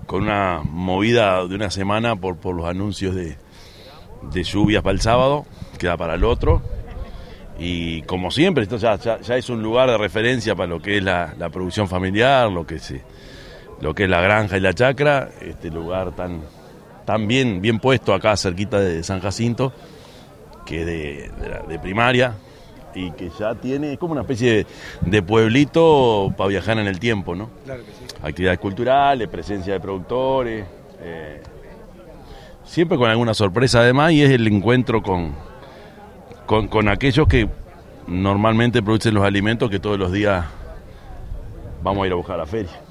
con una movida de una semana por los anuncios de lluvias para el sábado, queda para el otro. Y como siempre, esto ya es un lugar de referencia para lo que es la producción familiar, lo que es la granja y la chacra, este lugar tan bien puesto acá cerquita de San Jacinto, que de primaria, y que ya tiene como una especie de pueblito para viajar en el tiempo, ¿no? Claro que sí. Actividades culturales, presencia de productores, siempre con alguna sorpresa además, y es el encuentro con aquellos que normalmente producen los alimentos que todos los días vamos a ir a buscar a la feria.